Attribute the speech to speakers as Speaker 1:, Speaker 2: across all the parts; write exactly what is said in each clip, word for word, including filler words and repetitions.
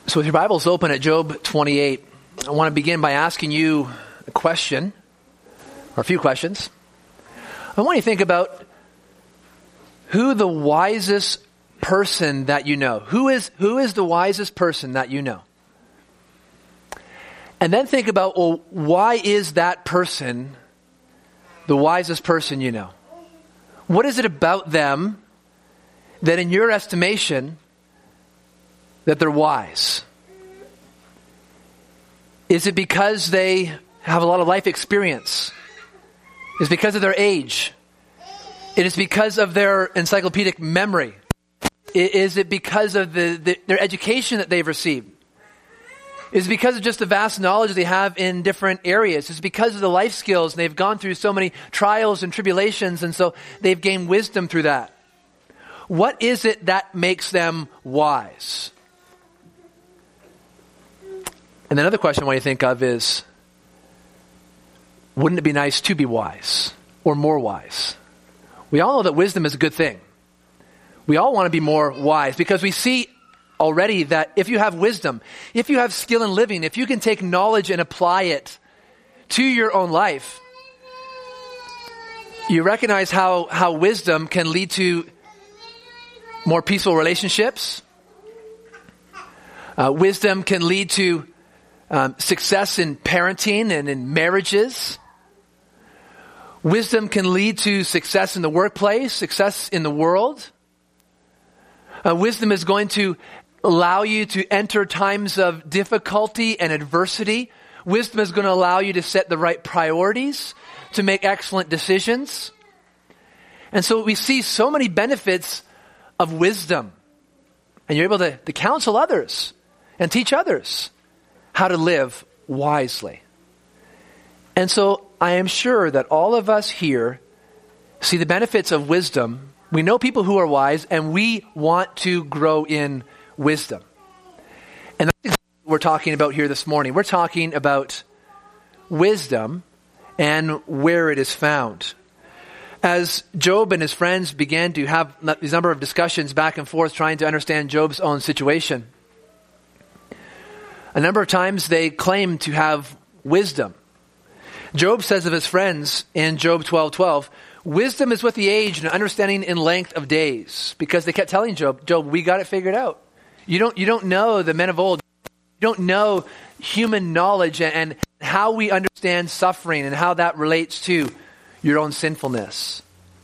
Speaker 1: So with your Bibles open at Job twenty-eight, I want to begin by asking you a question, or a few questions. I want you to think about who the wisest person that you know. Who is, who is the wisest person that you know? And then think about, well, why is that person the wisest person you know? What is it about them that in your estimation that they're wise? Is it because they have a lot of life experience? Is it because of their age? It is because of their encyclopedic memory? Is it because of the, the, their education that they've received? Is it because of just the vast knowledge they have in different areas? Is it because of the life skills and they've gone through so many trials and tribulations and so they've gained wisdom through that? What is it that makes them wise? And another question I want you to think of is, wouldn't it be nice to be wise or more wise? We all know that wisdom is a good thing. We all want to be more wise because we see already that if you have wisdom, if you have skill in living, if you can take knowledge and apply it to your own life, you recognize how, how wisdom can lead to more peaceful relationships. Uh, wisdom can lead to Um, success in parenting and in marriages. Wisdom can lead to success in the workplace, success in the world. Uh, wisdom is going to allow you to enter times of difficulty and adversity. Wisdom is going to allow you to set the right priorities, to make excellent decisions. And so we see so many benefits of wisdom. And you're able to, to counsel others and teach others how to live wisely. And so I am sure that all of us here see the benefits of wisdom. We know people who are wise and we want to grow in wisdom. And that's exactly what we're talking about here this morning. We're talking about wisdom and where it is found. As Job and his friends began to have these number of discussions back and forth trying to understand Job's own situation, a number of times they claim to have wisdom. Job says of his friends in Job twelve twelve, wisdom is with the age and understanding in length of days. Because they kept telling Job, Job, we got it figured out. You don't, you don't know the men of old. You don't know human knowledge and, and how we understand suffering and how that relates to your own sinfulness.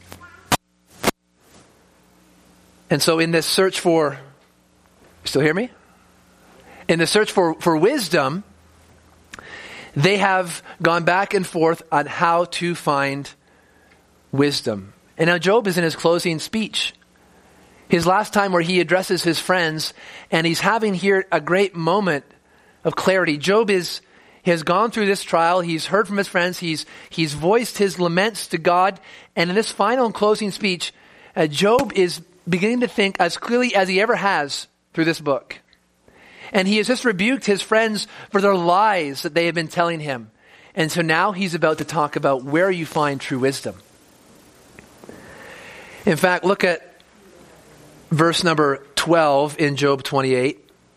Speaker 1: And so in this search for, you still hear me? In the search for, for wisdom, they have gone back and forth on how to find wisdom. And now Job is in his closing speech. His last time where he addresses his friends, and he's having here a great moment of clarity. Job is has gone through this trial. He's heard from his friends. He's, he's voiced his laments to God. And in this final and closing speech, uh, Job is beginning to think as clearly as he ever has through this book. And he has just rebuked his friends for their lies that they have been telling him. And so now he's about to talk about where you find true wisdom. In fact, look at verse number twelve in Job twenty-eight.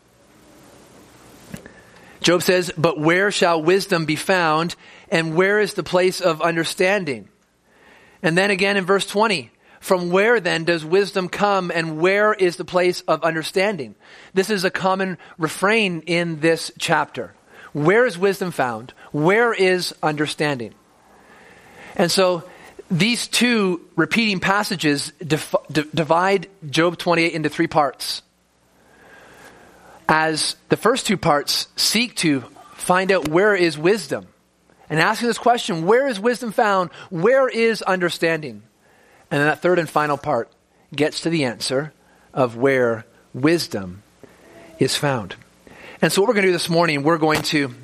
Speaker 1: Job says, but where shall wisdom be found? And where is the place of understanding? And then again in verse twenty, from where then does wisdom come and where is the place of understanding? This is a common refrain in this chapter. Where is wisdom found? Where is understanding? And so these two repeating passages dif- d- divide Job twenty-eight into three parts. As the first two parts seek to find out where is wisdom and asking this question, where is wisdom found? Where is understanding? And then that third and final part gets to the answer of where wisdom is found. And so what we're going to do this morning, we're going to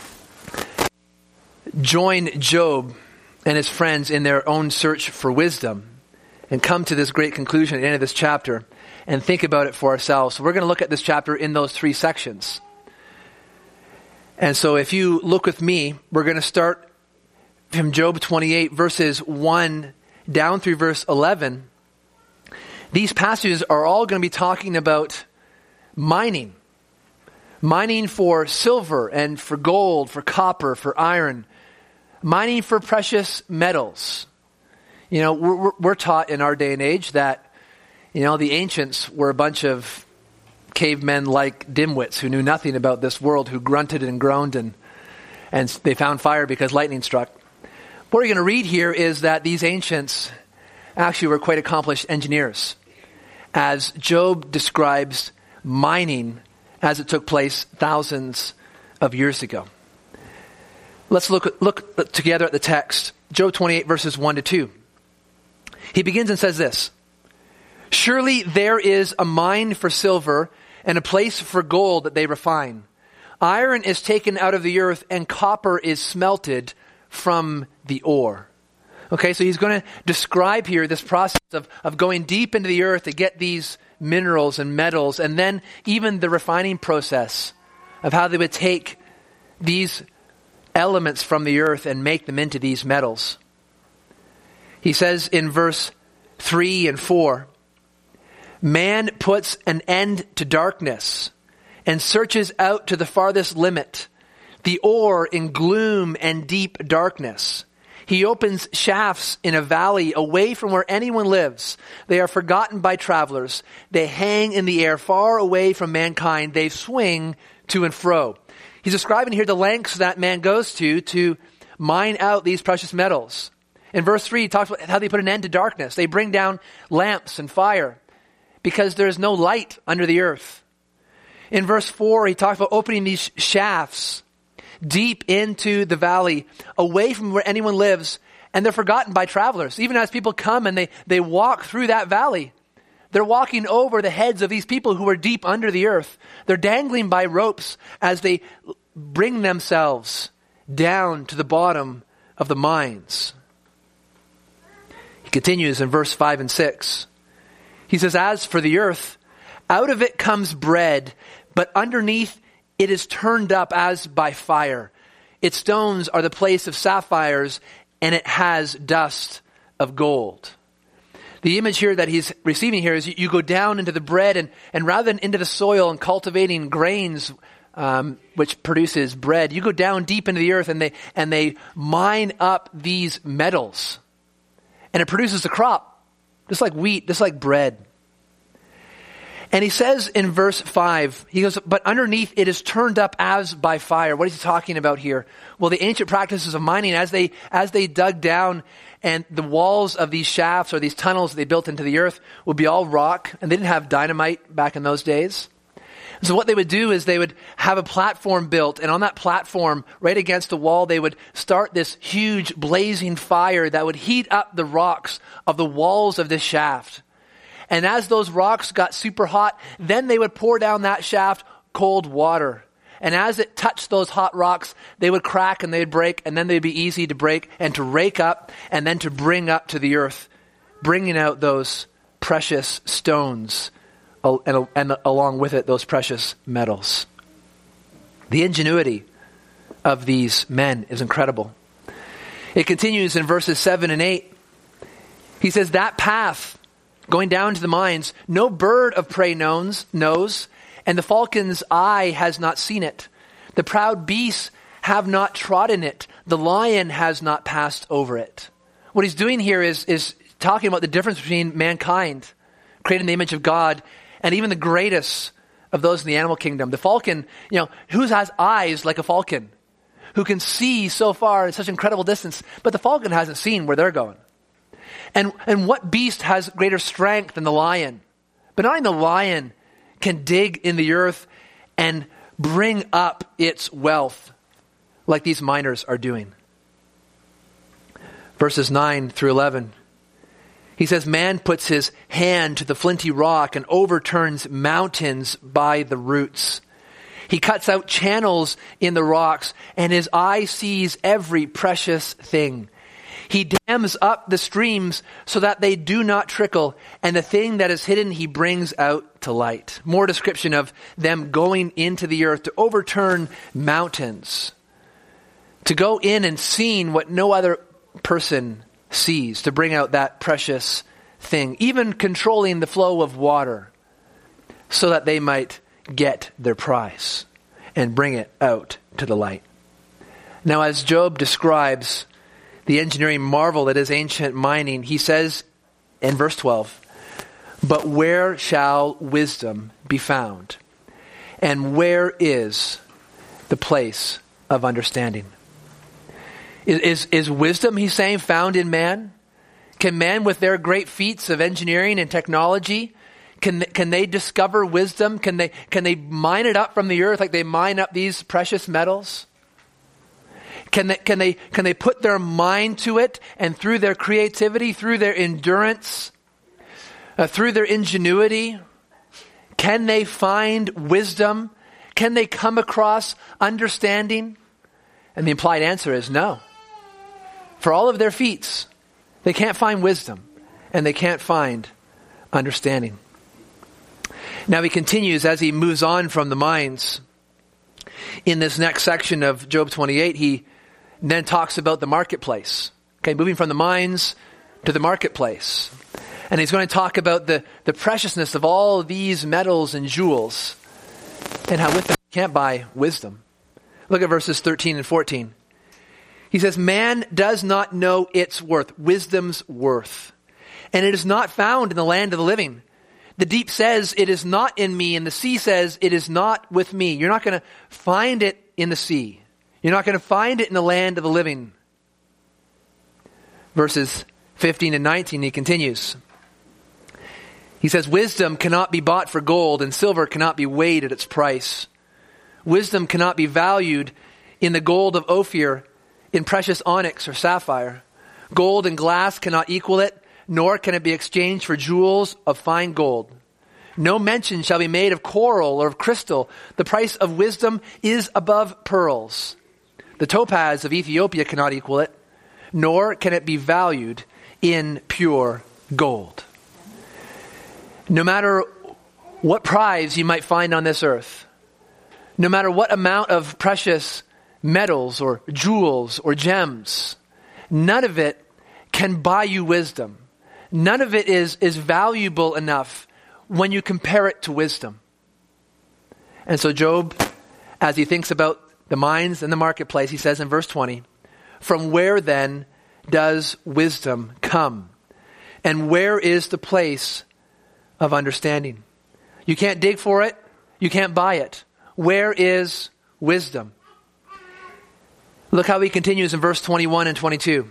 Speaker 1: join Job and his friends in their own search for wisdom and come to this great conclusion at the end of this chapter and think about it for ourselves. So we're going to look at this chapter in those three sections. And so if you look with me, we're going to start from Job twenty-eight, verses one down through verse eleven. These passages are all going to be talking about mining. mining for silver and for gold, for copper, for iron, mining for precious metals. You know, we're, we're taught in our day and age that, you know, the ancients were a bunch of cavemen like dimwits who knew nothing about this world, who grunted and groaned, and, and they found fire because lightning struck. What we're going to read here is that these ancients actually were quite accomplished engineers, as Job describes mining as it took place thousands of years ago. Let's look, look together at the text. Job twenty-eight, verses one to two. He begins and says this: "Surely there is a mine for silver and a place for gold that they refine. Iron is taken out of the earth and copper is smelted from the ore." Okay, so he's going to describe here this process of, of going deep into the earth to get these minerals and metals, and then even the refining process of how they would take these elements from the earth and make them into these metals. He says in verse three and four, "Man puts an end to darkness and searches out to the farthest limit, the ore in gloom and deep darkness. He opens shafts in a valley away from where anyone lives. They are forgotten by travelers. They hang in the air far away from mankind. They swing to and fro." He's describing here the lengths that man goes to to mine out these precious metals. In verse three, he talks about how they put an end to darkness. They bring down lamps and fire because there is no light under the earth. In verse four, he talks about opening these shafts deep into the valley, away from where anyone lives, and they're forgotten by travelers. Even as people come and they, they walk through that valley, they're walking over the heads of these people who are deep under the earth. They're dangling by ropes as they bring themselves down to the bottom of the mines. He continues in verse five and six. He says, "As for the earth, out of it comes bread, but underneath it is turned up as by fire. Its stones are the place of sapphires, and it has dust of gold." The image here that he's receiving here is you, you go down into the bread, and, and rather than into the soil and cultivating grains, um, which produces bread, you go down deep into the earth and they and they mine up these metals, and it produces a crop, just like wheat, just like bread. And he says in verse five, he goes, "But underneath it is turned up as by fire." What is he talking about here? Well, the ancient practices of mining, as they as they dug down, and the walls of these shafts or these tunnels that they built into the earth would be all rock, and they didn't have dynamite back in those days. So what they would do is they would have a platform built, and on that platform, right against the wall, they would start this huge blazing fire that would heat up the rocks of the walls of this shaft. And as those rocks got super hot, then they would pour down that shaft cold water. And as it touched those hot rocks, they would crack and they'd break, and then they'd be easy to break and to rake up and then to bring up to the earth, bringing out those precious stones and, and along with it, those precious metals. The ingenuity of these men is incredible. It continues in verses seven and eight. He says, "That path going down to the mines, no bird of prey knows, knows, and the falcon's eye has not seen it. The proud beasts have not trodden it. The lion has not passed over it." What he's doing here is, is talking about the difference between mankind, created in the image of God, and even the greatest of those in the animal kingdom. The falcon, you know, who has eyes like a falcon, who can see so far in such incredible distance, but the falcon hasn't seen where they're going. And and what beast has greater strength than the lion? But not only the lion can dig in the earth and bring up its wealth like these miners are doing. Verses nine through eleven. He says, "Man puts his hand to the flinty rock and overturns mountains by the roots. He cuts out channels in the rocks, and his eye sees every precious thing. He dams up the streams so that they do not trickle, and the thing that is hidden he brings out to light." More description of them going into the earth to overturn mountains, to go in and seeing what no other person sees, to bring out that precious thing, even controlling the flow of water so that they might get their prize. and bring it out to the light. Now, as Job describes the engineering marvel that is ancient mining, he says in verse twelve, "But where shall wisdom be found? And where is the place of understanding?" Is, is, is wisdom, he's saying, found in man? Can man, with their great feats of engineering and technology, can, can they discover wisdom? Can they, can they mine it up from the earth like they mine up these precious metals? Can they, can they, can they put their mind to it, and through their creativity, through their endurance, uh, through their ingenuity, can they find wisdom? Can they come across understanding? And the implied answer is no. For all of their feats, they can't find wisdom, and they can't find understanding. Now he continues as he moves on from the mines. In this next section of Job twenty-eight, he then talks about the marketplace. Okay, moving from the mines to the marketplace. And he's going to talk about the, the preciousness of all of these metals and jewels, and how with them you can't buy wisdom. Look at verses thirteen and fourteen. He says, "Man does not know its worth," wisdom's worth, "and it is not found in the land of the living. The deep says, it is not in me, and the sea says, it is not with me." You're not going to find it in the sea. You're not going to find it in the land of the living. Verses fifteen and nineteen, he continues. He says, "Wisdom cannot be bought for gold, and silver cannot be weighed at its price. Wisdom cannot be valued in the gold of Ophir, in precious onyx or sapphire. Gold and glass cannot equal it, nor can it be exchanged for jewels of fine gold. No mention shall be made of coral or of crystal. The price of wisdom is above pearls. The topaz of Ethiopia cannot equal it, nor can it be valued in pure gold." No matter what prize you might find on this earth, no matter what amount of precious metals or jewels or gems, none of it can buy you wisdom. None of it is, is valuable enough when you compare it to wisdom. And so Job, as he thinks about the mines and the marketplace, he says in verse twenty, "From where then does wisdom come? And where is the place of understanding?" You can't dig for it. You can't buy it. Where is wisdom? Look how he continues in verse twenty-one and twenty-two.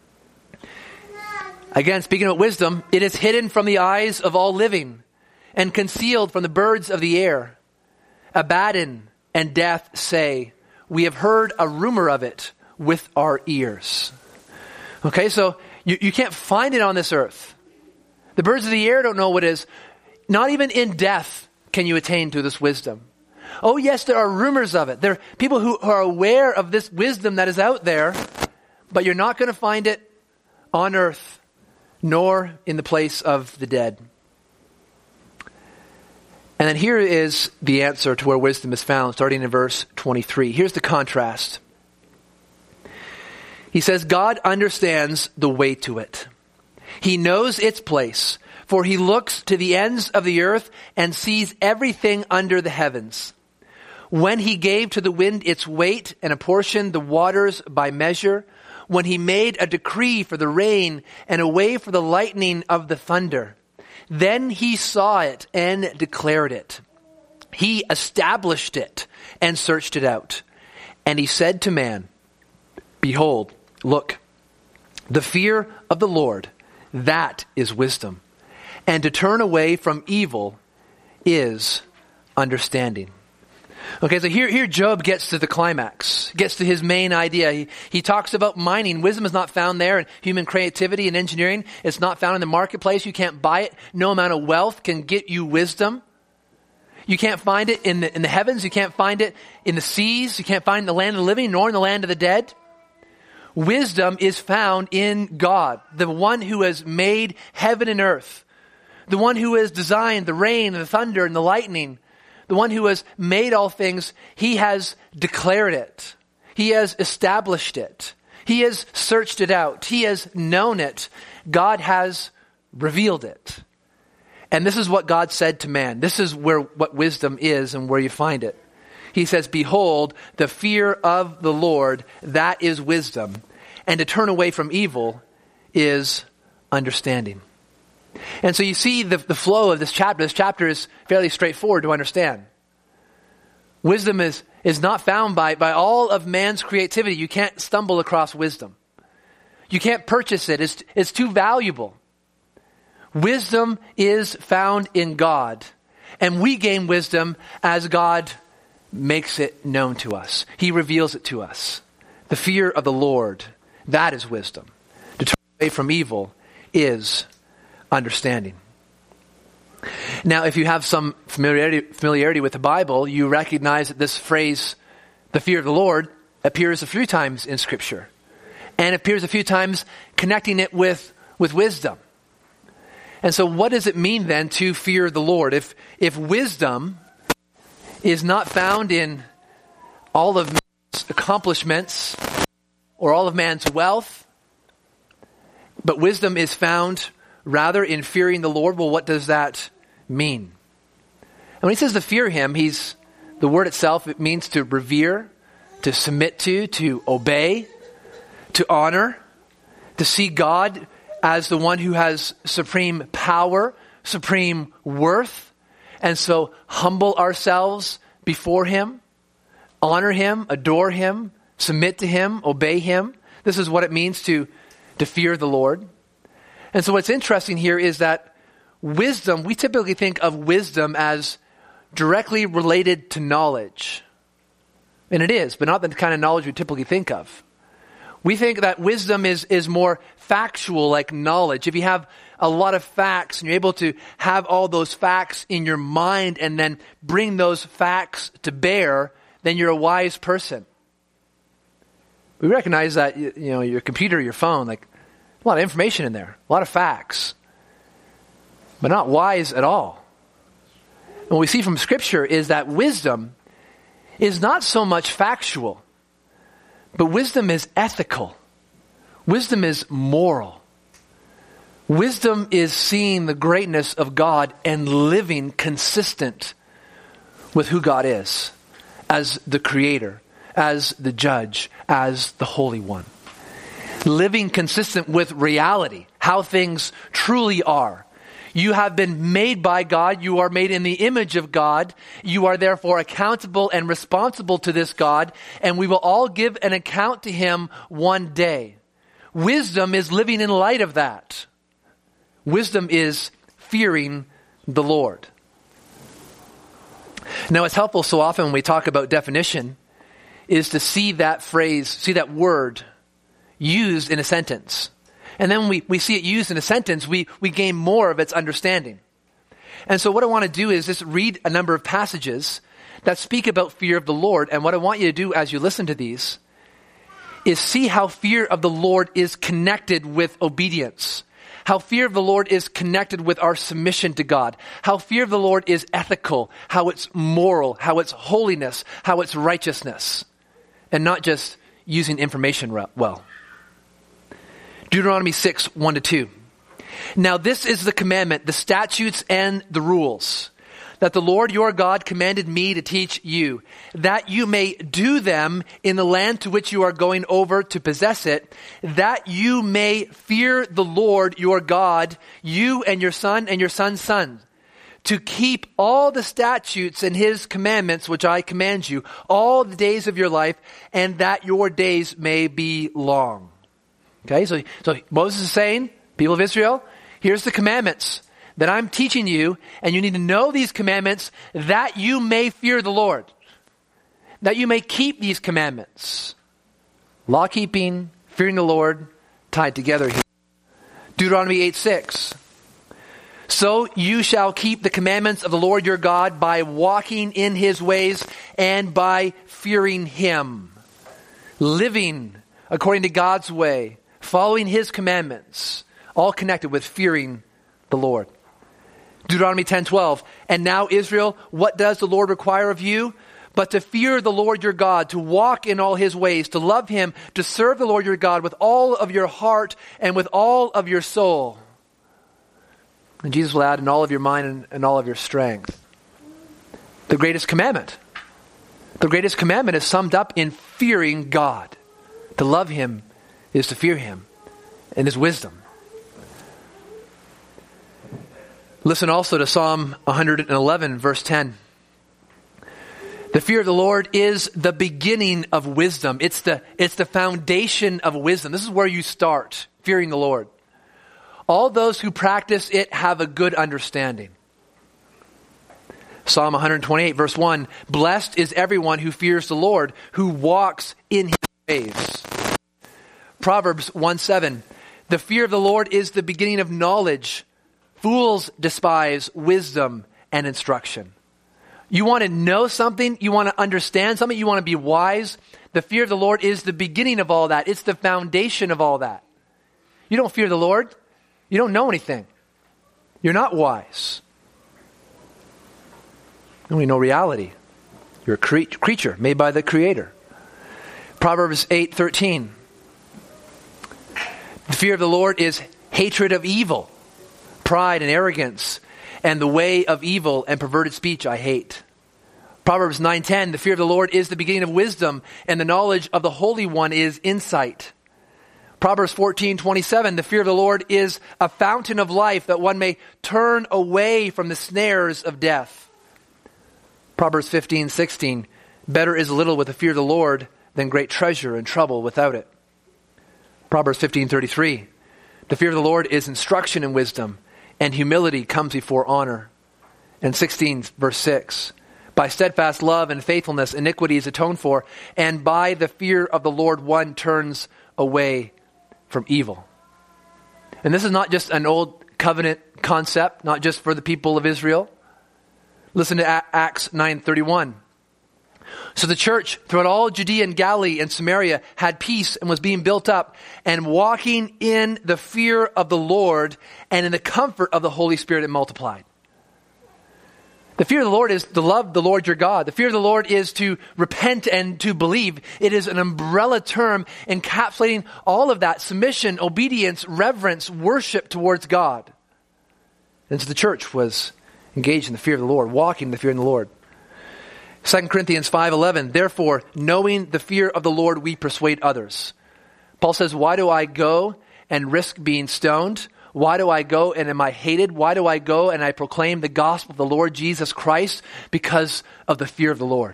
Speaker 1: Again, speaking of wisdom, "It is hidden from the eyes of all living, and concealed from the birds of the air. Abaddon and death say, we have heard a rumor of it with our ears." Okay, so you, you can't find it on this earth. The birds of the air don't know what it is. Not even in death can you attain to this wisdom. Oh yes, there are rumors of it. There are people who are aware of this wisdom that is out there, but you're not going to find it on earth, nor in the place of the dead. And then here is the answer to where wisdom is found, starting in verse twenty-three. Here's the contrast. He says, "God understands the way to it. He knows its place, for he looks to the ends of the earth and sees everything under the heavens. When he gave to the wind its weight and apportioned the waters by measure, when he made a decree for the rain and a way for the lightning of the thunder, then he saw it and declared it. He established it and searched it out. And he said to man, behold, look, the fear of the Lord, that is wisdom. And to turn away from evil is understanding." Okay, so here, here Job gets to the climax, gets to his main idea. He, he talks about mining. Wisdom is not found there in human creativity and engineering. It's not found in the marketplace. You can't buy it. No amount of wealth can get you wisdom. You can't find it in the, in the heavens. You can't find it in the seas. You can't find it in the land of the living, nor in the land of the dead. Wisdom is found in God, the one who has made heaven and earth, the one who has designed the rain and the thunder and the lightning, the one who has made all things. He has declared it. He has established it. He has searched it out. He has known it. God has revealed it. And this is what God said to man. This is where what wisdom is and where you find it. he says, behold, the fear of the Lord, that is wisdom, and to turn away from evil is understanding. And so you see the, the flow of this chapter. This chapter is fairly straightforward to understand. Wisdom is, is not found by, by all of man's creativity. You can't stumble across wisdom. You can't purchase it. It's, it's too valuable. Wisdom is found in God. And we gain wisdom as God makes it known to us. He reveals it to us. The fear of the Lord, that is wisdom. To turn away from evil is understanding. Now, if you have some familiarity, familiarity with the Bible, you recognize that this phrase, the fear of the Lord, appears a few times in Scripture. And appears a few times connecting it with, with wisdom. And so what does it mean then to fear the Lord? If, if wisdom is not found in all of man's accomplishments or all of man's wealth, but wisdom is found rather in fearing the Lord, well, what does that mean? And when he says to fear him, he's, the word itself, it means to revere, to submit to, to obey, to honor, to see God as the one who has supreme power, supreme worth, and so humble ourselves before him, honor him, adore him, submit to him, obey him. This is what it means to, to fear the Lord. And so what's interesting here is that wisdom, we typically think of wisdom as directly related to knowledge. And it is, but not the kind of knowledge we typically think of. We think that wisdom is, is more factual, like knowledge. If you have a lot of facts and you're able to have all those facts in your mind and then bring those facts to bear, then you're a wise person. We recognize that, you know, your computer, your phone, like a lot of information in there, a lot of facts, but not wise at all. And what we see from Scripture is that wisdom is not so much factual, but wisdom is ethical. Wisdom is moral. Wisdom is seeing the greatness of God and living consistent with who God is as the Creator, as the Judge, as the Holy One. Living consistent with reality, how things truly are. You have been made by God. You are made in the image of God. You are therefore accountable and responsible to this God, and we will all give an account to him one day. Wisdom is living in light of that. Wisdom is fearing the Lord. Now, it's helpful so often when we talk about definition is to see that phrase, see that word used in a sentence. And then when we, we see it used in a sentence, we, we gain more of its understanding. And so what I want to do is just read a number of passages that speak about fear of the Lord. And what I want you to do as you listen to these is see how fear of the Lord is connected with obedience. How fear of the Lord is connected with our submission to God. How fear of the Lord is ethical. How it's moral. How it's holiness. How it's righteousness. And not just using information well. Deuteronomy six, one to two. Now this is the commandment, the statutes and the rules that the Lord your God commanded me to teach you, that you may do them in the land to which you are going over to possess it, that you may fear the Lord your God, you and your son and your son's son, to keep all the statutes and his commandments which I command you all the days of your life, and that your days may be long. Okay, so, so Moses is saying, people of Israel, here's the commandments that I'm teaching you, and you need to know these commandments that you may fear the Lord, that you may keep these commandments. Law keeping, fearing the Lord, tied together here. Deuteronomy eight, six. So you shall keep the commandments of the Lord your God by walking in his ways and by fearing him, living according to God's way, following his commandments, all connected with fearing the Lord. Deuteronomy ten, twelve. And now Israel, what does the Lord require of you? But to fear the Lord your God, to walk in all his ways, to love him, to serve the Lord your God with all of your heart and with all of your soul. And Jesus will add, in all of your mind and, and all of your strength. The greatest commandment. The greatest commandment is summed up in fearing God. To love him is to fear him and his wisdom. Listen also to Psalm one eleven, verse ten. The fear of the Lord is the beginning of wisdom. It's the, it's the foundation of wisdom. This is where you start, fearing the Lord. All those who practice it have a good understanding. Psalm one twenty-eight, verse one, blessed is everyone who fears the Lord, who walks in his ways. Proverbs one seven, the fear of the Lord is the beginning of knowledge. Fools despise wisdom and instruction. You want to know something, you want to understand something, you want to be wise. The fear of the Lord is the beginning of all that. It's the foundation of all that. You don't fear the Lord, you don't know anything. You're not wise. You only know reality. You're a cre- creature made by the Creator. Proverbs eight thirteen. The fear of the Lord is hatred of evil, pride and arrogance, and the way of evil and perverted speech I hate. Proverbs nine ten, the fear of the Lord is the beginning of wisdom, and the knowledge of the Holy One is insight. Proverbs fourteen twenty-seven, the fear of the Lord is a fountain of life, that one may turn away from the snares of death. Proverbs fifteen sixteen, better is little with the fear of the Lord than great treasure and trouble without it. Proverbs fifteen thirty-three, the fear of the Lord is instruction in wisdom, and humility comes before honor. And sixteen verse six, by steadfast love and faithfulness iniquity is atoned for, and by the fear of the Lord one turns away from evil. And this is not just an old covenant concept, not just for the people of Israel. Listen to Acts nine thirty-one. So the church throughout all Judea and Galilee and Samaria had peace and was being built up and walking in the fear of the Lord and in the comfort of the Holy Spirit it multiplied. The fear of the Lord is to love the Lord your God. The fear of the Lord is to repent and to believe. It is an umbrella term encapsulating all of that: submission, obedience, reverence, worship towards God. And so the church was engaged in the fear of the Lord, walking in the fear of the Lord. Second Corinthians five eleven, therefore, knowing the fear of the Lord, we persuade others. Paul says, why do I go and risk being stoned? Why do I go and am I hated? Why do I go and I proclaim the gospel of the Lord Jesus Christ? Because of the fear of the Lord.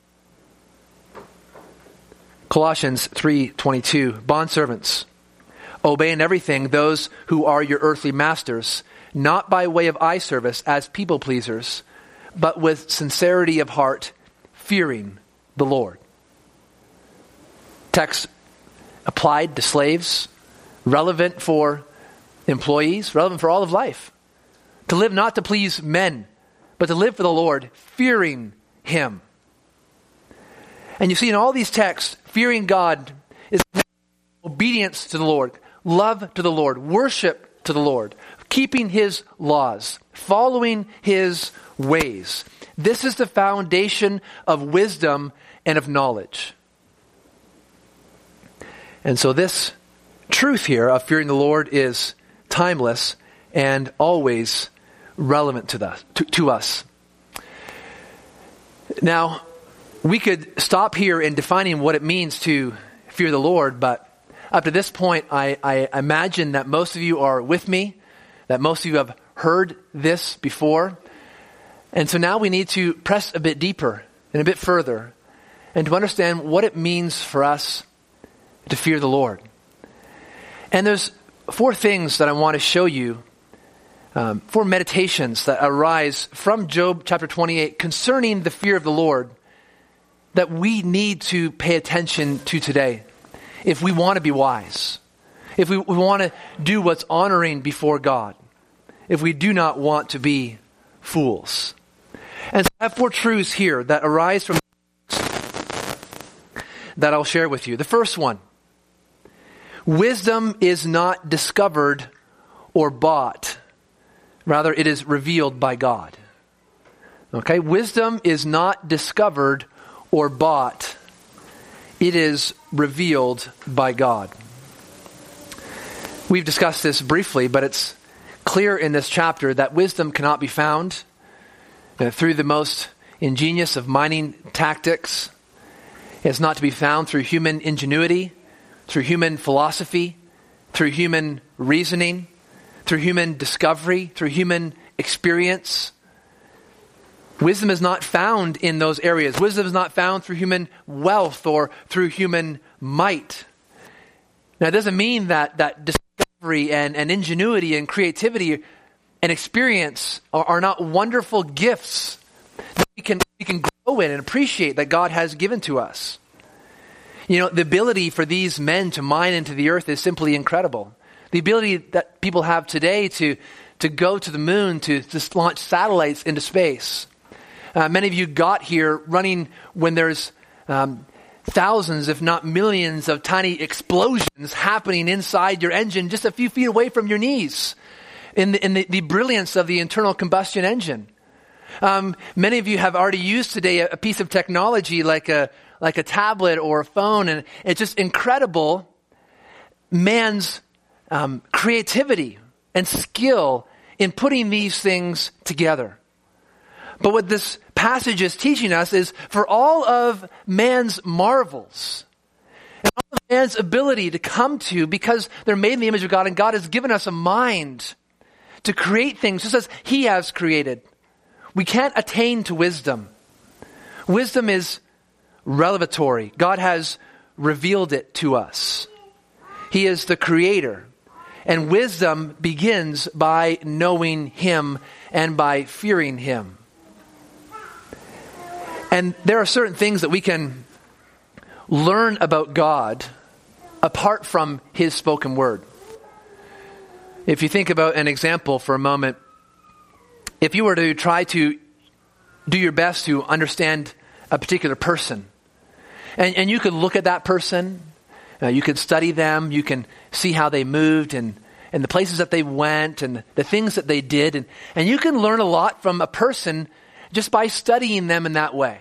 Speaker 1: Colossians three twenty-two, bondservants, obey in everything those who are your earthly masters, not by way of eye service as people pleasers, but with sincerity of heart, fearing the Lord. Text applied to slaves, relevant for employees, relevant for all of life. To live not to please men, but to live for the Lord, fearing Him. And you see in all these texts, fearing God is obedience to the Lord, love to the Lord, worship to the Lord, keeping His laws, following His ways. This is the foundation of wisdom and of knowledge. And so this truth here of fearing the Lord is timeless and always relevant to, the, to, to us. Now, we could stop here in defining what it means to fear the Lord, but up to this point, I, I imagine that most of you are with me, that most of you have heard this before. And so now we need to press a bit deeper and a bit further and to understand what it means for us to fear the Lord. And there's four things that I want to show you, um, four meditations that arise from Job chapter twenty-eight concerning the fear of the Lord that we need to pay attention to today if we want to be wise, if we, we want to do what's honoring before God, if we do not want to be fools. And so I have four truths here that arise from that I'll share with you. The first one, wisdom is not discovered or bought. Rather, it is revealed by God. Okay? Wisdom is not discovered or bought. It is revealed by God. We've discussed this briefly, but it's clear in this chapter that wisdom cannot be found uh, through the most ingenious of mining tactics. It's not to be found through human ingenuity, through human philosophy, through human reasoning, through human discovery, through human experience. Wisdom is not found in those areas. Wisdom is not found through human wealth or through human might. Now, it doesn't mean that, that discovery and, and ingenuity and creativity and experience are, are not wonderful gifts that we can, we can grow in and appreciate that God has given to us. You know, the ability for these men to mine into the earth is simply incredible. The ability that people have today to, to go to the moon, to, to launch satellites into space. Uh, many of you got here running when there's um, thousands, if not millions, of tiny explosions happening inside your engine just a few feet away from your knees in the, in the, the brilliance of the internal combustion engine. Um, many of you have already used today a, a piece of technology like a like a tablet or a phone, and it's just incredible man's um, creativity and skill in putting these things together. But what this passage is teaching us is for all of man's marvels and all of man's ability to come to, because they're made in the image of God, and God has given us a mind to create things just as He has created. We can't attain to wisdom. Wisdom is revelatory. God has revealed it to us. He is the creator. And wisdom begins by knowing Him and by fearing Him. And there are certain things that we can learn about God apart from His spoken word. If you think about an example for a moment, if you were to try to do your best to understand a particular person, and, and you could look at that person, uh, you could study them, you can see how they moved and, and the places that they went and the things that they did, and, and you can learn a lot from a person just by studying them in that way.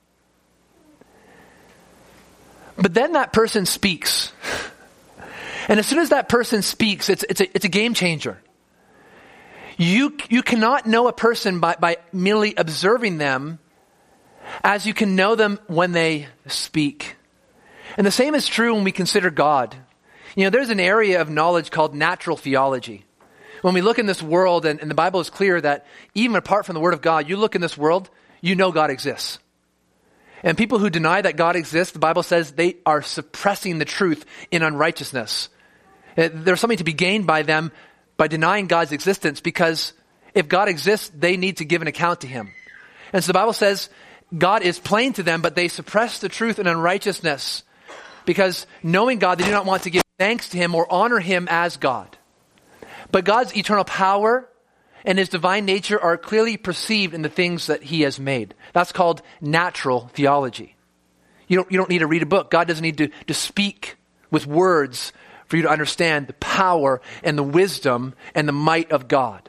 Speaker 1: But then that person speaks. And as soon as that person speaks, it's, it's, a, it's a game changer. You, you cannot know a person by, by merely observing them as you can know them when they speak. And the same is true when we consider God. You know, there's an area of knowledge called natural theology. When we look in this world, and, and the Bible is clear that even apart from the Word of God, you look in this world, you know God exists. And people who deny that God exists, the Bible says they are suppressing the truth in unrighteousness. There's something to be gained by them by denying God's existence, because if God exists, they need to give an account to Him. And so the Bible says God is plain to them, but they suppress the truth in unrighteousness, because knowing God, they do not want to give thanks to Him or honor Him as God. But God's eternal power and His divine nature are clearly perceived in the things that He has made. That's called natural theology. You don't, you don't need to read a book. God doesn't need to, to speak with words for you to understand the power and the wisdom and the might of God.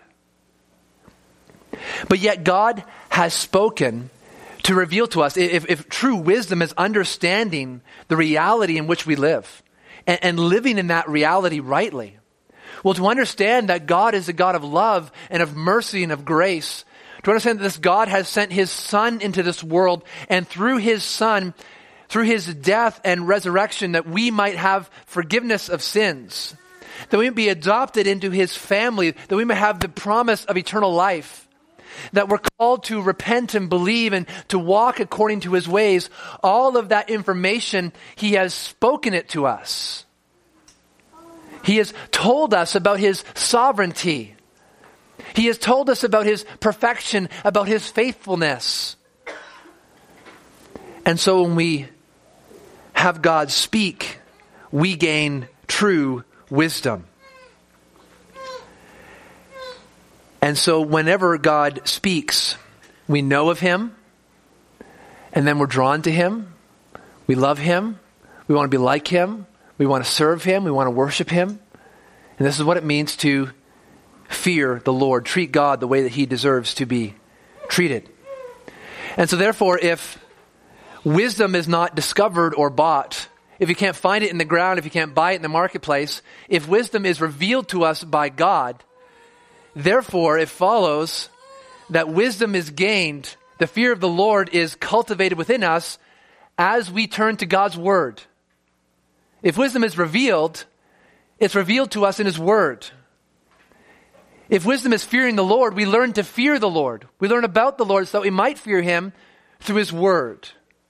Speaker 1: But yet God has spoken to reveal to us, if, if true wisdom is understanding the reality in which we live and, and living in that reality rightly. Well, to understand that God is a God of love and of mercy and of grace, to understand that this God has sent His Son into this world, and through His Son, through His death and resurrection, that we might have forgiveness of sins, that we may be adopted into His family, that we may have the promise of eternal life, that we're called to repent and believe and to walk according to His ways. All of that information, He has spoken it to us. He has told us about His sovereignty. He has told us about His perfection, about His faithfulness. And so when we have God speak, we gain true wisdom. And so whenever God speaks, we know of Him, and then we're drawn to Him. We love Him. We want to be like Him. We want to serve Him. We want to worship Him. And this is what it means to fear the Lord, treat God the way that He deserves to be treated. And so therefore, if wisdom is not discovered or bought, if you can't find it in the ground, if you can't buy it in the marketplace, if wisdom is revealed to us by God, therefore it follows that wisdom is gained the fear of the Lord is cultivated within us as we turn to God's word. If wisdom is revealed, it's revealed to us in his word. If wisdom is fearing the Lord, we learn to fear the Lord. We learn about the Lord so that we might fear him through his word.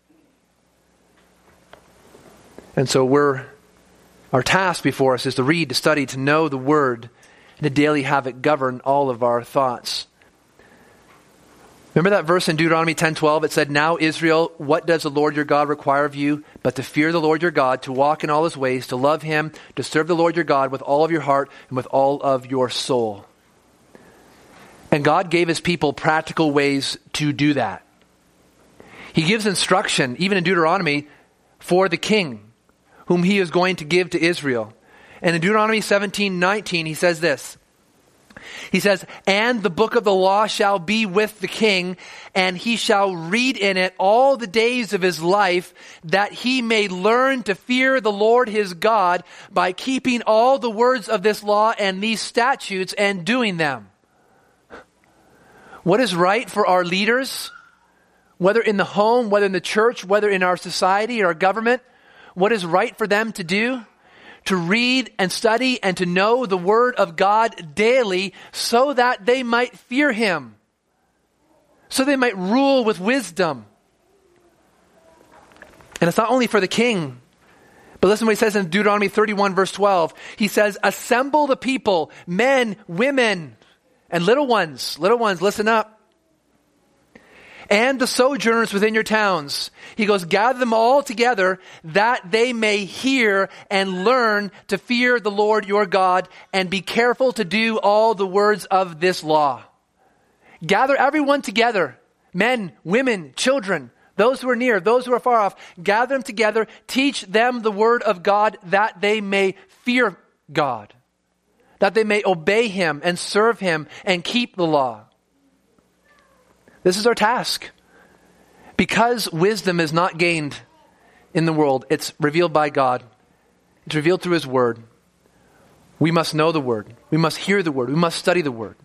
Speaker 1: And so we're, our task before us is to read, to study, to know the word, and to daily have it govern all of our thoughts. Remember that verse in Deuteronomy ten twelve? It said, "Now Israel, what does the Lord your God require of you but to fear the Lord your God, to walk in all his ways, to love him, to serve the Lord your God with all of your heart and with all of your soul." And God gave his people practical ways to do that. He gives instruction, even in Deuteronomy, for the king, whom he is going to give to Israel. And in Deuteronomy seventeen nineteen, he says this. He says, "And the book of the law shall be with the king, and he shall read in it all the days of his life, that he may learn to fear the Lord his God by keeping all the words of this law and these statutes and doing them." What is right for our leaders, whether in the home, whether in the church, whether in our society or our government, what is right for them to do? To read and study and to know the word of God daily so that they might fear him, so they might rule with wisdom. And it's not only for the king, but listen to what he says in Deuteronomy thirty-one verse twelve. He says, "Assemble the people, men, women, and little ones." Little ones, listen up. "And the sojourners within your towns." He goes, "Gather them all together that they may hear and learn to fear the Lord your God and be careful to do all the words of this law." Gather everyone together, men, women, children, those who are near, those who are far off. Gather them together, teach them the word of God that they may fear God, that they may obey him and serve him and keep the law. This is our task. Because wisdom is not gained in the world, it's revealed by God. It's revealed through his word. We must know the word. We must hear the word. We must study the word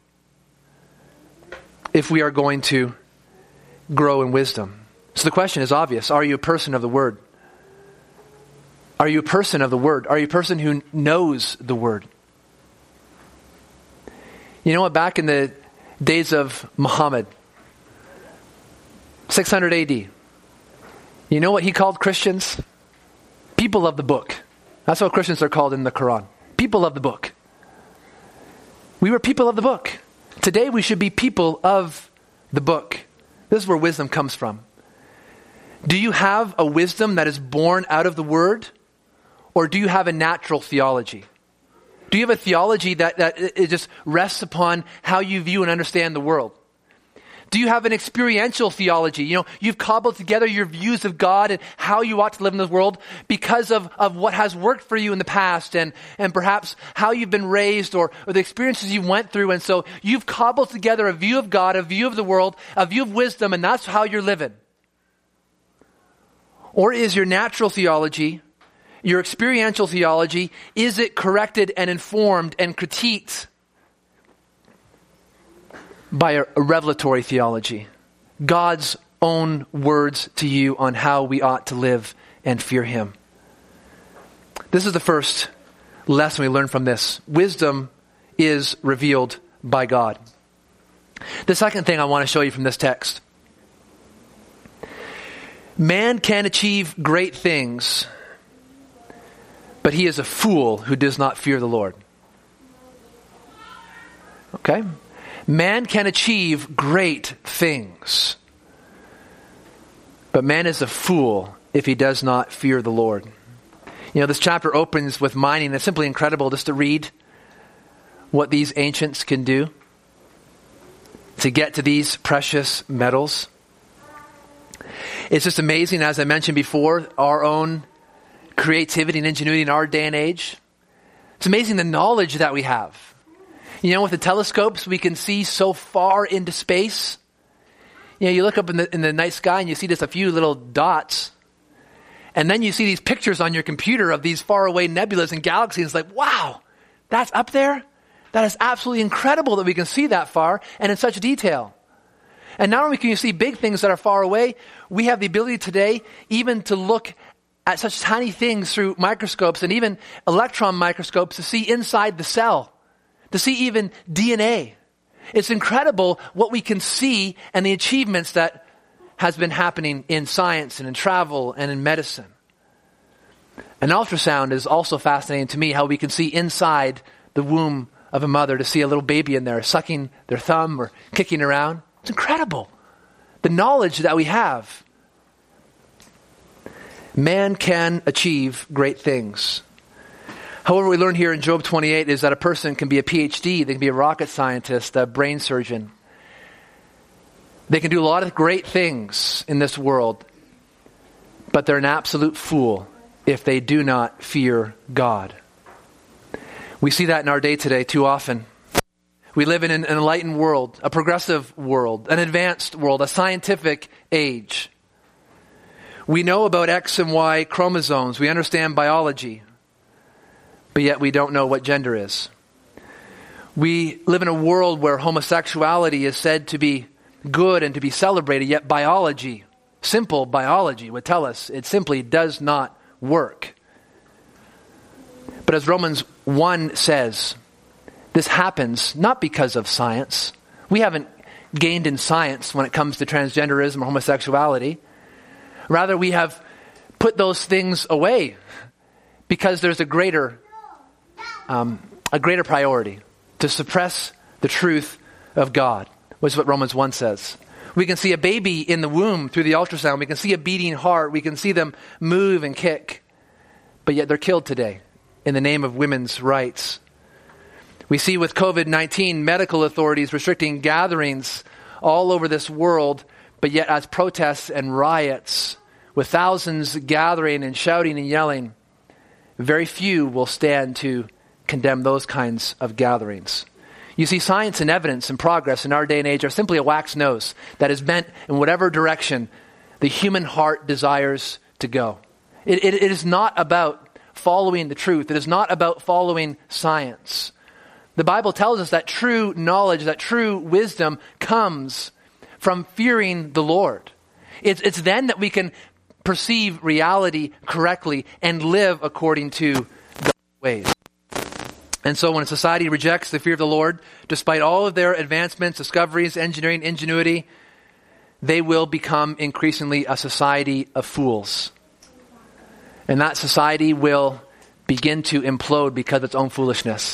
Speaker 1: if we are going to grow in wisdom. So the question is obvious. Are you a person of the word? Are you a person of the word? Are you a person who knows the word? You know what? Back in the days of Muhammad, six hundred A D, you know what he called Christians? People of the book. That's what Christians are called in the Quran. People of the book. We were people of the book. Today we should be people of the book. This is where wisdom comes from. Do you have a wisdom that is born out of the word? Or do you have a natural theology? Do you have a theology that, that it just rests upon how you view and understand the world? Do you have an experiential theology? You know, you've cobbled together your views of God and how you ought to live in this world because of, of what has worked for you in the past and, and perhaps how you've been raised or, or the experiences you went through. And so you've cobbled together a view of God, a view of the world, a view of wisdom, and that's how you're living. Or is your natural theology, your experiential theology, is it corrected and informed and critiqued by a, a revelatory theology? God's own words to you on how we ought to live and fear him. This is the first lesson we learn from this. Wisdom is revealed by God. The second thing I want to show you from this text. Man can achieve great things, but he is a fool who does not fear the Lord. Okay? Man can achieve great things, but man is a fool if he does not fear the Lord. You know, this chapter opens with mining. It's simply incredible just to read what these ancients can do to get to these precious metals. It's just amazing, as I mentioned before, our own creativity and ingenuity in our day and age. It's amazing the knowledge that we have. You know, with the telescopes, we can see so far into space. You know, you look up in the in the night sky and you see just a few little dots. And then you see these pictures on your computer of these faraway nebulas and galaxies. It's like, wow, that's up there? That is absolutely incredible that we can see that far and in such detail. And not only can you see big things that are far away, we have the ability today even to look at such tiny things through microscopes and even electron microscopes to see inside the cell, to see even D N A. It's incredible what we can see and the achievements that has been happening in science and in travel and in medicine. And ultrasound is also fascinating to me, how we can see inside the womb of a mother, to see a little baby in there sucking their thumb or kicking around. It's incredible. The knowledge that we have. Man can achieve great things. However, we learn here in Job twenty-eight is that a person can be a P H D, they can be a rocket scientist, a brain surgeon. They can do a lot of great things in this world, but they're an absolute fool if they do not fear God. We see that in our day today too often. We live in an enlightened world, a progressive world, an advanced world, a scientific age. We know about X and Y chromosomes. We understand biology, but yet we don't know what gender is. We live in a world where homosexuality is said to be good and to be celebrated, yet biology, simple biology, would tell us it simply does not work. But as Romans one says, this happens not because of science. We haven't gained in science when it comes to transgenderism or homosexuality. Rather, we have put those things away because there's a greater, um, a greater priority to suppress the truth of God, which is what Romans one says. We can see a baby in the womb through the ultrasound. We can see a beating heart. We can see them move and kick. But yet they're killed today in the name of women's rights. We see with covid nineteen medical authorities restricting gatherings all over this world, but yet as protests and riots, with thousands gathering and shouting and yelling, very few will stand to condemn those kinds of gatherings. You see, science and evidence and progress in our day and age are simply a wax nose that is bent in whatever direction the human heart desires to go. It, it, it is not about following the truth. It is not about following science. The Bible tells us that true knowledge, that true wisdom comes from fearing the Lord. It's, it's then that we can perceive reality correctly and live according to God's ways. And so when a society rejects the fear of the Lord, despite all of their advancements, discoveries, engineering, ingenuity, they will become increasingly a society of fools. And that society will begin to implode because of its own foolishness.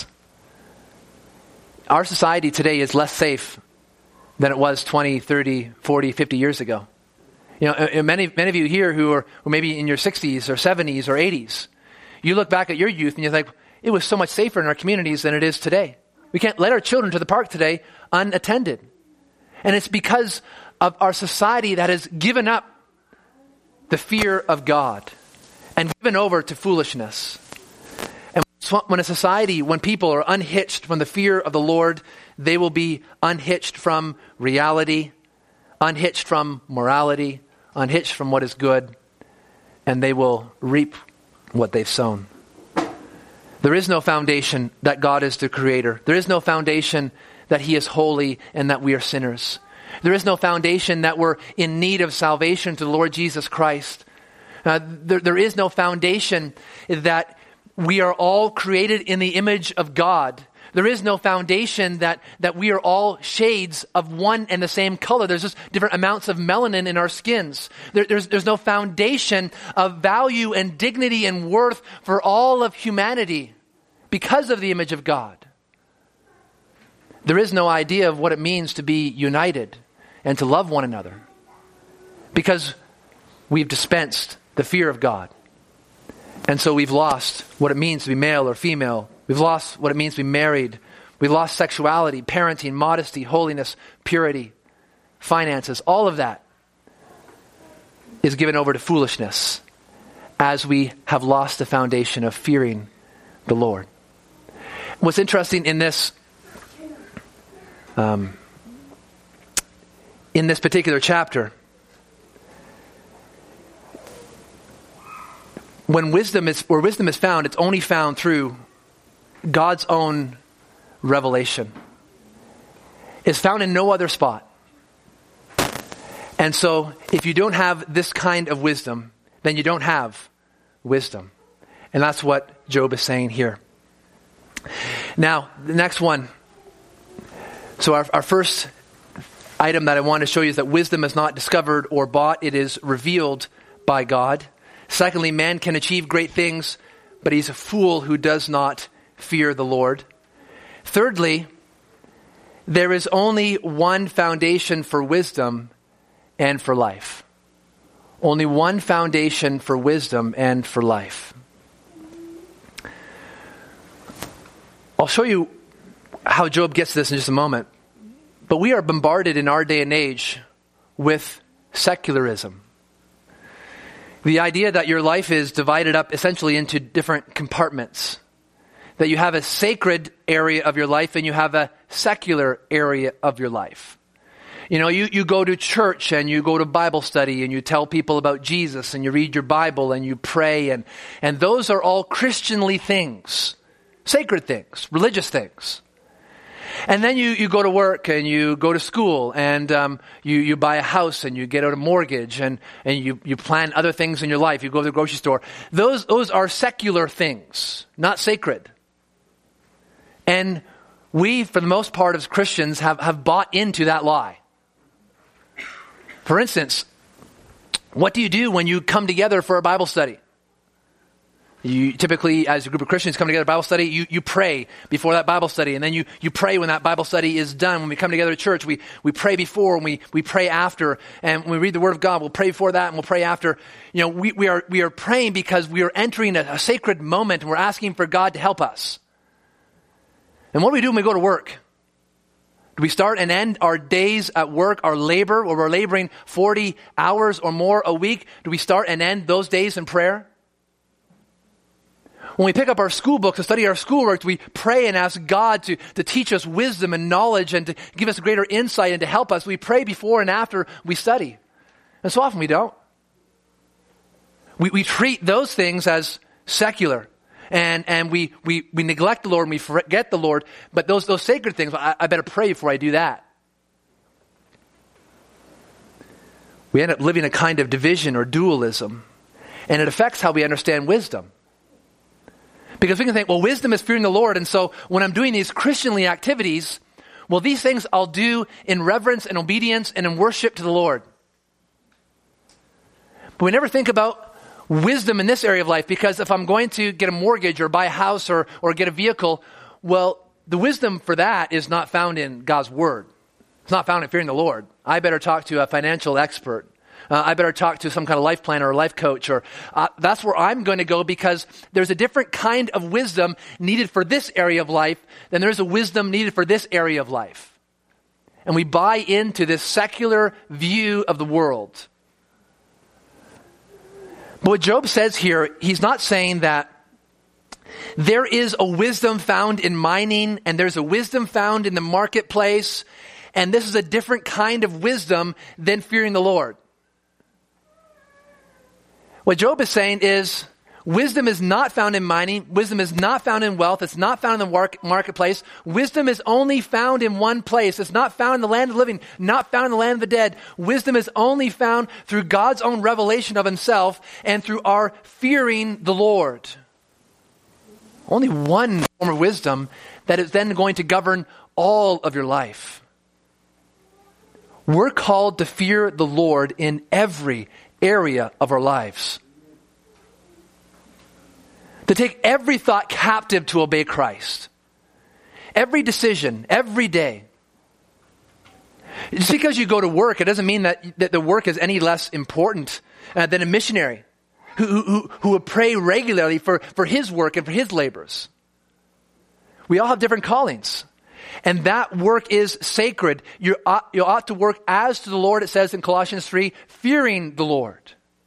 Speaker 1: Our society today is less safe than it was twenty, thirty, forty, fifty years ago. You know, many, many of you here who are who maybe in your sixties or seventies or eighties, you look back at your youth and you're like, it was so much safer in our communities than it is today. We can't let our children to the park today unattended. And it's because of our society that has given up the fear of God and given over to foolishness. And when a society, when people are unhitched from the fear of the Lord, they will be unhitched from reality, unhitched from morality, unhitched from what is good, and they will reap what they've sown. There is no foundation that God is the creator. There is no foundation that he is holy and that we are sinners. There is no foundation that we're in need of salvation to the Lord Jesus Christ. Uh, there, there is no foundation that we are all created in the image of God. There is no foundation that, that we are all shades of one and the same color. There's just different amounts of melanin in our skins. There, there's, there's no foundation of value and dignity and worth for all of humanity because of the image of God. There is no idea of what it means to be united and to love one another because we've dispensed the fear of God. And so we've lost what it means to be male or female. We've lost what it means to be married. We've lost sexuality, parenting, modesty, holiness, purity, finances. All of that is given over to foolishness as we have lost the foundation of fearing the Lord. What's interesting in this, um, in this particular chapter, when wisdom is, where wisdom is found, it's only found through God's own revelation. It's found in no other spot. And so if you don't have this kind of wisdom, then you don't have wisdom. And that's what Job is saying here. Now, the next one. So our, our first item that I want to show you is that wisdom is not discovered or bought. It is revealed by God. Secondly, man can achieve great things, but he's a fool who does not fear the Lord. Thirdly, there is only one foundation for wisdom and for life. Only one foundation for wisdom and for life. I'll show you how Job gets this in just a moment. But we are bombarded in our day and age with secularism. The idea that your life is divided up essentially into different compartments. That you have a sacred area of your life and you have a secular area of your life. You know, you, you go to church and you go to Bible study and you tell people about Jesus and you read your Bible and you pray and, and those are all Christianly things. Sacred things, religious things. And then you, you go to work and you go to school and um, you, you buy a house and you get out a mortgage and, and you, you plan other things in your life. You go to the grocery store. Those, those are secular things, not sacred. And we, for the most part as Christians, have, have bought into that lie. For instance, what do you do when you come together for a Bible study? You typically, as a group of Christians come together for Bible study, you, you pray before that Bible study. And then you, you pray when that Bible study is done. When we come together at church, we, we pray before and we, we pray after. And when we read the Word of God, we'll pray before that and we'll pray after. You know, we, we are we are praying because we are entering a, a sacred moment and we're asking for God to help us. And what do we do when we go to work? Do we start and end our days at work, our labor, where we're laboring forty hours or more a week? Do we start and end those days in prayer? When we pick up our school books and study our schoolwork, we pray and ask God to, to teach us wisdom and knowledge and to give us greater insight and to help us. We pray before and after we study. And so often we don't. We, we treat those things as secular. And, and we, we, we neglect the Lord and we forget the Lord. But those, those sacred things, I, I better pray before I do that. We end up living a kind of division or dualism. And it affects how we understand wisdom. Because we can think, well, wisdom is fearing the Lord. And so when I'm doing these Christianly activities, well, these things I'll do in reverence and obedience and in worship to the Lord. But we never think about wisdom in this area of life, because if I'm going to get a mortgage or buy a house or, or get a vehicle, well, the wisdom for that is not found in God's Word. It's not found in fearing the Lord. I better talk to a financial expert. Uh, I better talk to some kind of life planner or life coach, or uh, that's where I'm going to go, because there's a different kind of wisdom needed for this area of life than there's a wisdom needed for this area of life. And we buy into this secular view of the world. But what Job says here, he's not saying that there is a wisdom found in mining and there's a wisdom found in the marketplace, and this is a different kind of wisdom than fearing the Lord. What Job is saying is, wisdom is not found in mining. Wisdom is not found in wealth. It's not found in the mark- marketplace. Wisdom is only found in one place. It's not found in the land of the living, not found in the land of the dead. Wisdom is only found through God's own revelation of himself and through our fearing the Lord. Only one form of wisdom that is then going to govern all of your life. We're called to fear the Lord in every area of our lives. To take every thought captive to obey Christ. Every decision, every day. Just because you go to work, it doesn't mean that, that the work is any less important uh, than a missionary who, who, who would pray regularly for, for his work and for his labors. We all have different callings. And that work is sacred. You ought, you ought to work as to the Lord, it says in Colossians three, fearing the Lord.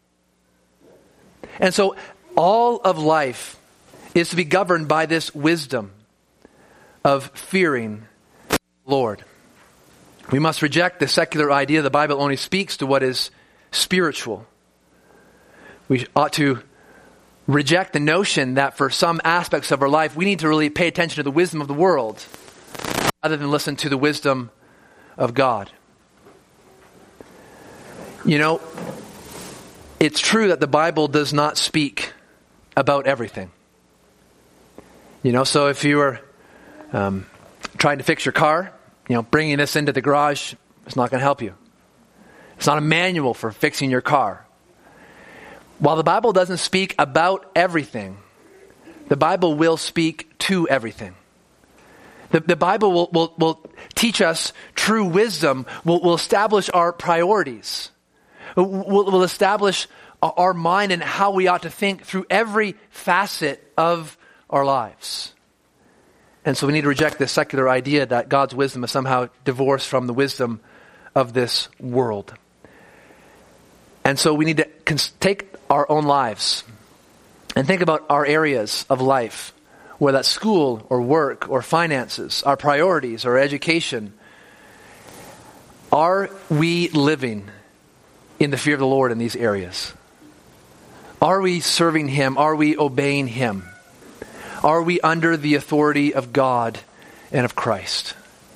Speaker 1: And so all of life is to be governed by this wisdom of fearing the Lord. We must reject the secular idea the Bible only speaks to what is spiritual. We ought to reject the notion that for some aspects of our life, we need to really pay attention to the wisdom of the world rather than listen to the wisdom of God. You know, it's true that the Bible does not speak about everything. You know, so if you were um, trying to fix your car, you know, bringing this into the garage is not going to help you. It's not a manual for fixing your car. While the Bible doesn't speak about everything, the Bible will speak to everything. The, the Bible will, will, will teach us true wisdom, will, will establish our priorities, will, will establish our mind and how we ought to think through every facet of our lives. And so we need to reject this secular idea that God's wisdom is somehow divorced from the wisdom of this world. And so we need to cons- take our own lives and think about our areas of life, whether that's school or work or finances, our priorities or education. Are we living in the fear of the Lord in these areas? Are we serving Him? Are we obeying Him? Are we under the authority of God and of Christ?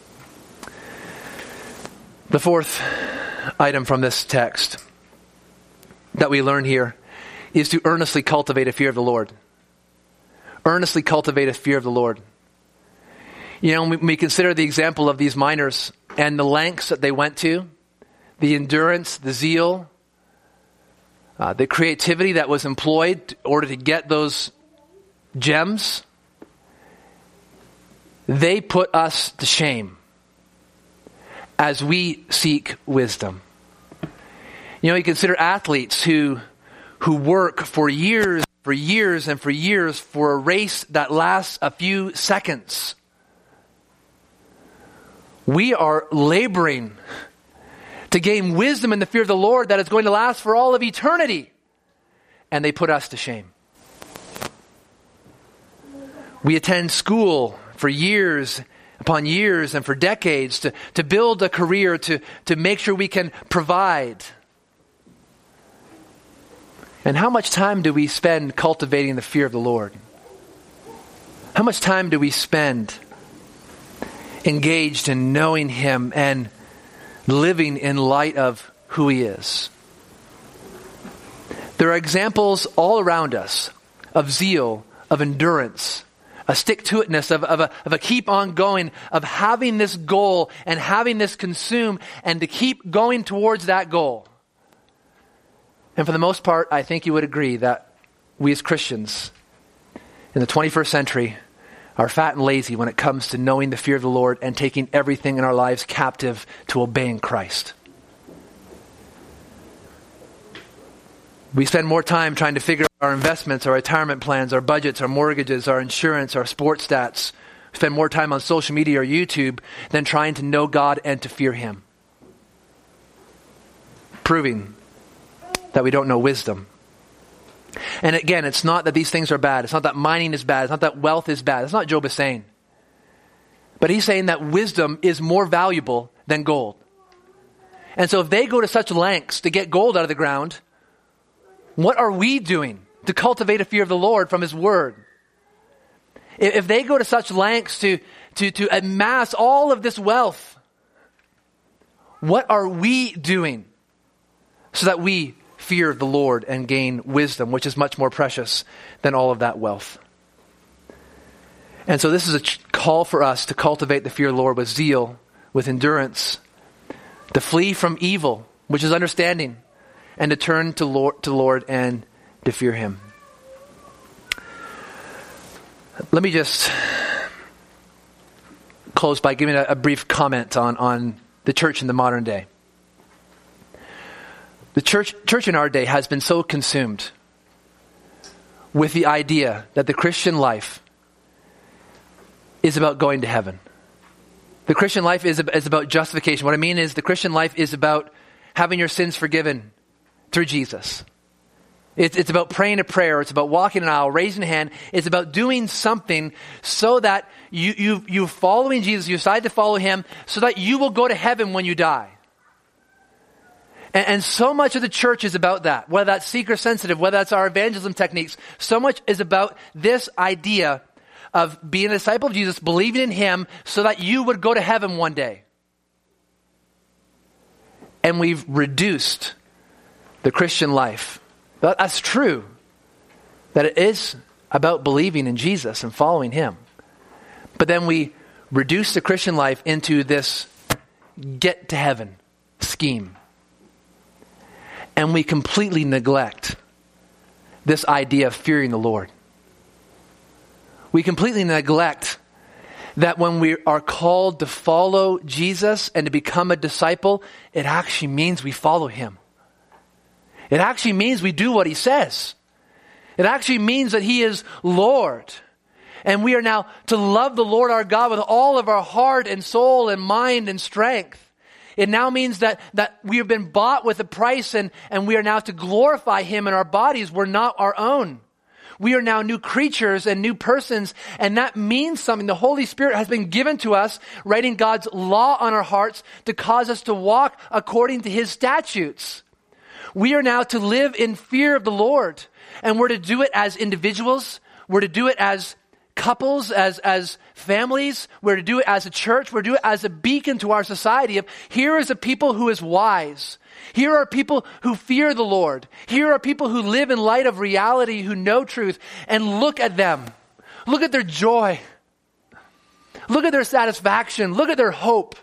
Speaker 1: The fourth item from this text that we learn here is to earnestly cultivate a fear of the Lord. Earnestly cultivate a fear of the Lord. You know, when we consider the example of these miners and the lengths that they went to, the endurance, the zeal, uh, the creativity that was employed in order to get those gems, they put us to shame as we seek wisdom. You know, you consider athletes who who work for years, for years and for years for a race that lasts a few seconds. We are laboring to gain wisdom in the fear of the Lord that is going to last for all of eternity. And they put us to shame. We attend school for years upon years and for decades to, to build a career, to, to make sure we can provide. And how much time do we spend cultivating the fear of the Lord? How much time do we spend engaged in knowing Him and living in light of who He is? There are examples all around us of zeal, of endurance, a stick-to-itness, of, of, a, of a keep on going, of having this goal and having this consume and to keep going towards that goal. And for the most part, I think you would agree that we as Christians in the twenty-first century are fat and lazy when it comes to knowing the fear of the Lord and taking everything in our lives captive to obeying Christ. We spend more time trying to figure out our investments, our retirement plans, our budgets, our mortgages, our insurance, our sports stats. We spend more time on social media or YouTube than trying to know God and to fear Him. Proving that we don't know wisdom. And again, it's not that these things are bad. It's not that mining is bad. It's not that wealth is bad. That's not what Job is saying. But he's saying that wisdom is more valuable than gold. And so if they go to such lengths to get gold out of the ground, what are we doing to cultivate a fear of the Lord from His Word? If they go to such lengths to, to, to amass all of this wealth, what are we doing so that we fear the Lord and gain wisdom, which is much more precious than all of that wealth? And so this is a ch- call for us to cultivate the fear of the Lord with zeal, with endurance, to flee from evil, which is understanding, and to turn to Lord, to Lord and to fear Him. Let me just close by giving a, a brief comment on, on the church in the modern day. The church, church in our day has been so consumed with the idea that the Christian life is about going to heaven. The Christian life is, is about justification. What I mean is the Christian life is about having your sins forgiven through Jesus. It's, it's about praying a prayer. It's about walking an aisle, raising a hand. It's about doing something so that you, you, you're following Jesus. You decide to follow Him so that you will go to heaven when you die. And, and so much of the church is about that. Whether that's seeker sensitive, whether that's our evangelism techniques. So much is about this idea of being a disciple of Jesus, believing in Him so that you would go to heaven one day. And we've reduced the Christian life. But that's true, that it is about believing in Jesus and following him. But then we reduce the Christian life into this get to heaven scheme. And we completely neglect this idea of fearing the Lord. We completely neglect that when we are called to follow Jesus and to become a disciple, it actually means we follow him. It actually means we do what he says. It actually means that he is Lord. And we are now to love the Lord our God with all of our heart and soul and mind and strength. It now means that, that we have been bought with a price, and, and we are now to glorify him in our bodies. We're not our own. We are now new creatures and new persons, and that means something. The Holy Spirit has been given to us, writing God's law on our hearts to cause us to walk according to his statutes. We are now to live in fear of the Lord, and we're to do it as individuals. We're to do it as couples, as, as families. We're to do it as a church. We're to do it as a beacon to our society of here is a people who is wise. Here are people who fear the Lord. Here are people who live in light of reality, who know truth. And look at them. Look at their joy. Look at their satisfaction. Look at their hope.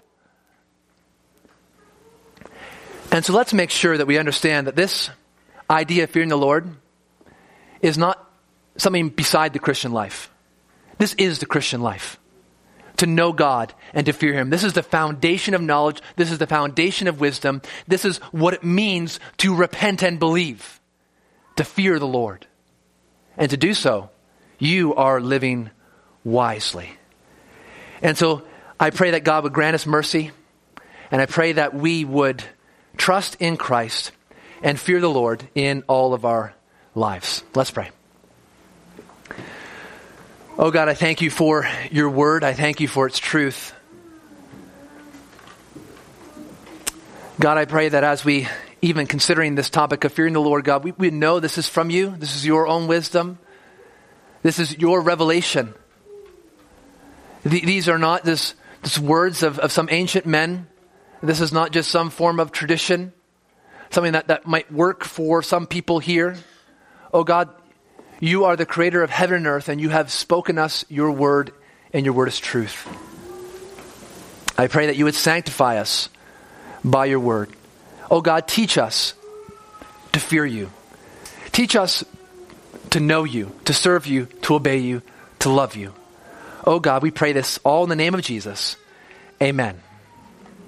Speaker 1: And so let's make sure that we understand that this idea of fearing the Lord is not something beside the Christian life. This is the Christian life. To know God and to fear him. This is the foundation of knowledge. This is the foundation of wisdom. This is what it means to repent and believe. To fear the Lord. And to do so, you are living wisely. And so I pray that God would grant us mercy. And I pray that we would trust in Christ and fear the Lord in all of our lives. Let's pray. Oh God, I thank you for your word. I thank you for its truth. God, I pray that as we, even considering this topic of fearing the Lord, God, we, we know this is from you. This is your own wisdom. This is your revelation. Th- these are not just, just words of, of some ancient men. This is not just some form of tradition, something that, that might work for some people here. Oh God, you are the creator of heaven and earth, and you have spoken us your word, and your word is truth. I pray that you would sanctify us by your word. Oh God, teach us to fear you. Teach us to know you, to serve you, to obey you, to love you. Oh God, we pray this all in the name of Jesus. Amen.